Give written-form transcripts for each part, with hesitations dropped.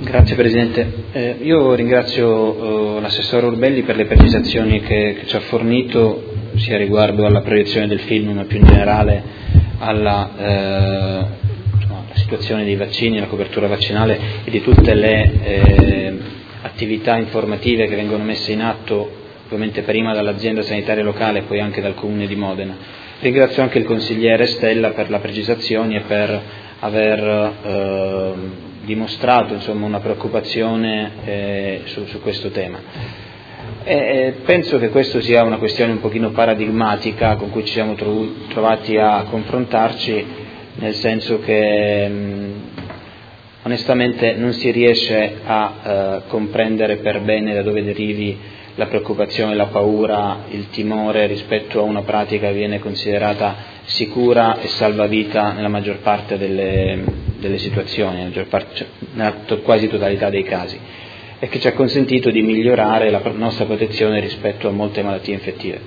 Grazie Presidente. Io ringrazio l'assessore Urbelli per le precisazioni che ci ha fornito, sia riguardo alla proiezione del film, ma più in generale alla situazione dei vaccini, la copertura vaccinale e di tutte le attività informative che vengono messe in atto, ovviamente prima dall'azienda sanitaria locale e poi anche dal Comune di Modena. Ringrazio anche il consigliere Stella per le precisazioni e per aver dimostrato una preoccupazione su questo tema. Penso che questo sia una questione un pochino paradigmatica con cui ci siamo trovati a confrontarci, nel senso che onestamente non si riesce a comprendere per bene da dove derivi la preoccupazione, la paura, il timore rispetto a una pratica che viene considerata sicura e salvavita nella maggior parte delle situazioni, nella quasi totalità dei casi, e che ci ha consentito di migliorare la nostra protezione rispetto a molte malattie infettive.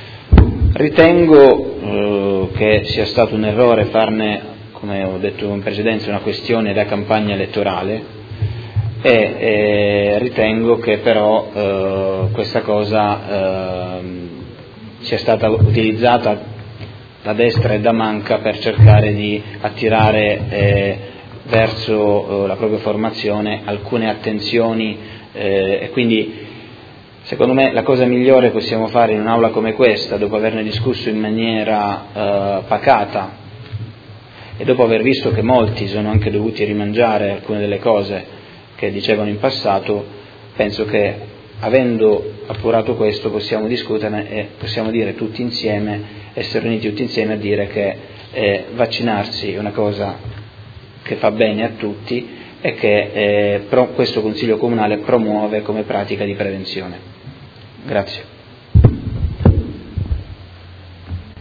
Ritengo che sia stato un errore farne, come ho detto in precedenza, una questione da campagna elettorale, e ritengo che però questa cosa sia stata utilizzata da destra e da manca per cercare di attirare verso la propria formazione alcune attenzioni, e quindi secondo me la cosa migliore che possiamo fare in un'aula come questa, dopo averne discusso in maniera pacata e dopo aver visto che molti sono anche dovuti rimangiare alcune delle cose che dicevano in passato, penso che avendo appurato questo possiamo discuterne e possiamo dire tutti insieme, essere uniti tutti insieme a dire che vaccinarsi è una cosa che fa bene a tutti e che questo Consiglio Comunale promuove come pratica di prevenzione. Grazie.